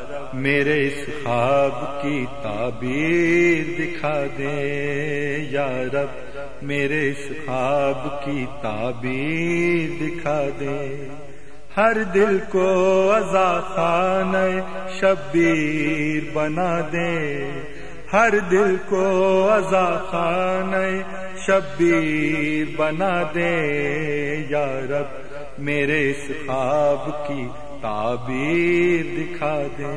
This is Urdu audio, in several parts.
میرے اس خواب کی تعبیر دکھا دے، یا رب میرے اس خواب کی تعبیر دکھا دے، ہر دل کو عزا خانہ شبیر بنا دے، ہر دل کو عزا خانہ شبیر بنا دے، یا رب میرے اس خواب کی تعبیر دکھا دے،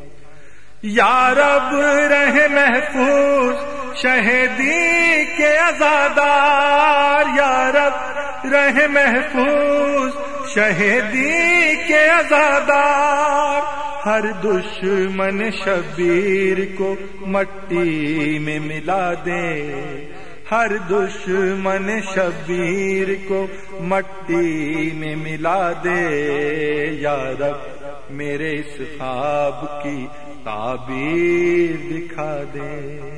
یا رب رہ محفوظ شہیدی کے عزادار، یا رب رہ محفوظ شہیدی کے عزادار، ہر دشمن شبیر کو مٹی میں ملا دے، ہر دشمن شبیر کو مٹی میں ملا دے، یا رب میرے اس خواب کی تعبیر دکھا دے،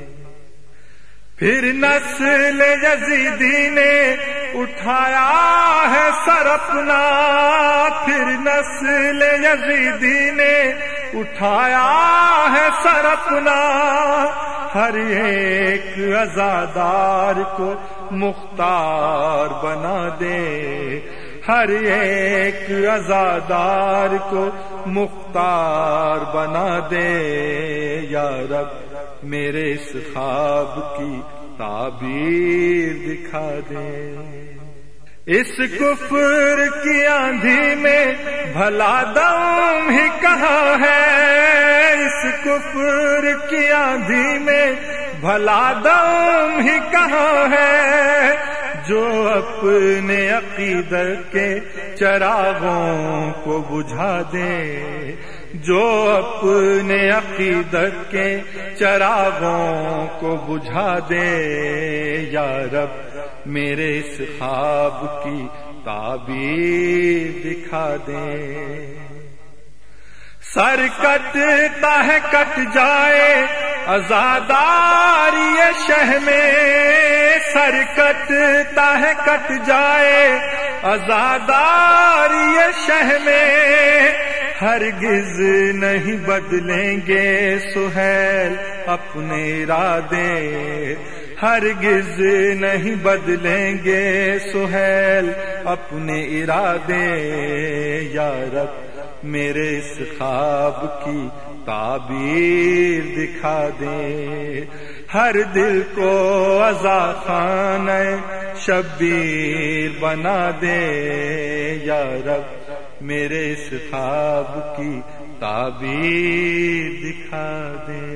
پھر نسل یزیدی نے اٹھایا ہے سر اپنا، پھر نسل یزیدی نے اٹھایا ہے سر اپنا، ہر ایک عزادار کو مختار بنا دے، ہر ایک عزادار کو مختار بنا دے، یا رب میرے اس خواب کی تعبیر دکھا دے، اس کفر کی آندھی میں بھلا دم ہی کہاں ہے، اس کفر کی آندھی میں بھلا دم ہی کہاں ہے، جو اپنے عقیدت کے چراغوں کو بجھا دے، جو اپنے عقیدت کے چراغوں کو بجھا دے، یا رب میرے اس خواب کی تعبیر دکھا دے، سر کٹتا ہے کٹ جائے عزاداری شہ میں، سر کٹتا ہے کٹ جائے عزاداری شہ میں، ہرگز نہیں بدلیں گے سہیل اپنے ارادے، ہرگز نہیں بدلیں گے سہیل اپنے ارادے، یا رب میرے اس خواب کی تعبیر دکھا دے، ہر دل کو عزا خانہ شبیر بنا دے، یا رب میرے اس خواب کی تعبیر دکھا دے۔